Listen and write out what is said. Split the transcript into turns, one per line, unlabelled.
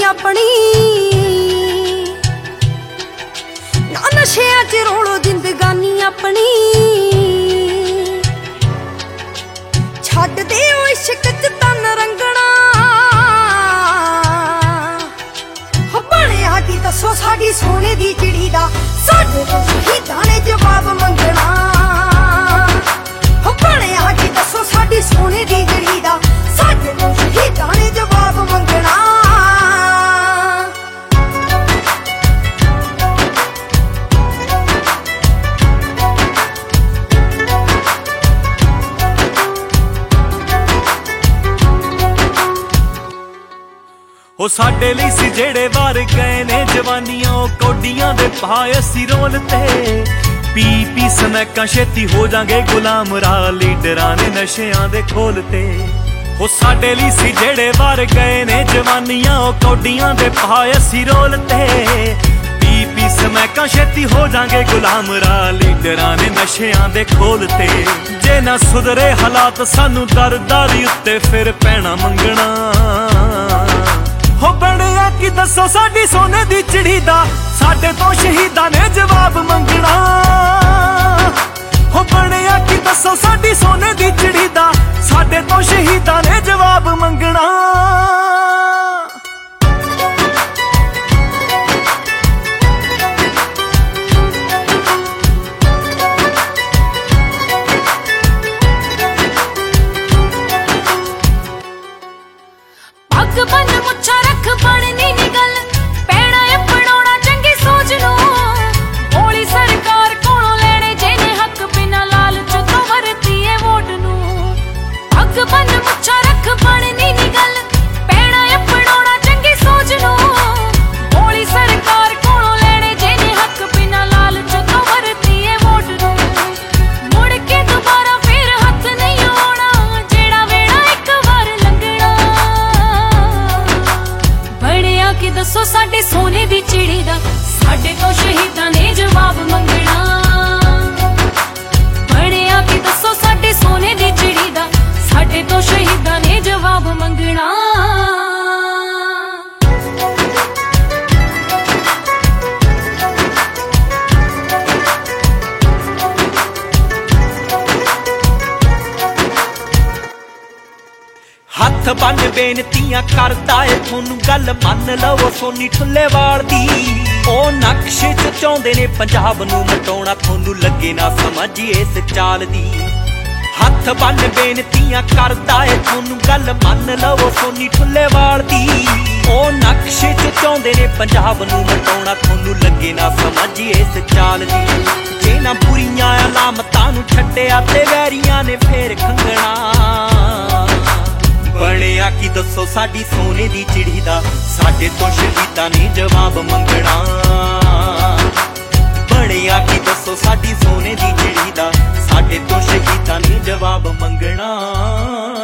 अपनी ना नशियां च रोलो जिंदगानी अपनी छड्ड दे ओ इश्क च तन रंगना हो बणिया की दसो साडी सोने दी चिड़ी दा साडे तो शहीदां ने जवाब मंगना हो बणिया की दसो साडी सोने दी चिड़ी दा साडे तो शहीदां ने जवाब मंगना
हो साडे लई सी जेड़े वार गए ने जवानियां ओ कौडियां दे पाए असी रोलते पी पी स्नैकां छेती हो जांगे गुलाम राह लीडरां ने नशियां दे खोलते हो साडे लई सी जेड़े वार गए ने जवानियां ओ कौडियां दे पाए असी रोलते पी पी स्नैकां छेती हो जांगे गुलाम राह लीडरां ने नशियां दे खोलते जे ना सुधरे हालात सानू दर दर उत्ते फिर पैना मंगना हो बणिया की दसो साडी सोने दी चिड़ी दा साडे तो शहीदां ने जवाब मंगना हो बणिया की दसो साडी सोने दी चिड़ी दा साडे तो शहीदां ने जवाब मंगना
पग बन मुच्छा रख बननी नी गल पैना अपनाउणा चंगी सोच नू भोली सरकार कोलों लेने जेने हक बिना लालच तो वरतीए वोट नू पग बन मुच्छा रख बननी नी गल पैना अपनाउणा चंगी सोच नू भोली सरकार कोलों लेने जेने हक बिना लालच तो वरतीए वोट नू मुड़ के दोबारा फिर हथ नहीं आउणा जेड़ा वेड़ा एक वार लंघना बणिया की दसो साडे सोने दी चिड़ी दा साडे तो शहीदां ने जवाब मंगना बणिया की दसो साडे सोने दी चिड़ी दा साडे तो शहीदां ने जवाब मंगना
हथ बन बेनतियां करदा ए थोनू गल मन लवो सोनी ठुल्लेवाल दी ओ नक्शे च चाहुंदे ने पंजाब नू मटाउणा थोनू लगे ना समझ इस चाल दी हथ बन बेनतियां करदा ए थोनू गल मन लवो सोनी ठुल्लेवाल दी ओ नक्शे च चाहुंदे ने पंजाब नू मटाउणा थोनू लगे ना समझ इस चाल दी जे ना बुरियां अलामतां नू छड्डिया ते वैरियां ने फेर खंगना बणिया की दसो साडी सोने दी चिड़ी दा साडे तो शहीदां ने जवाब मंगना बणिया की दसो साडी सोने दी चिड़ी दा साडे तो शहीदां ने जवाब मंगना।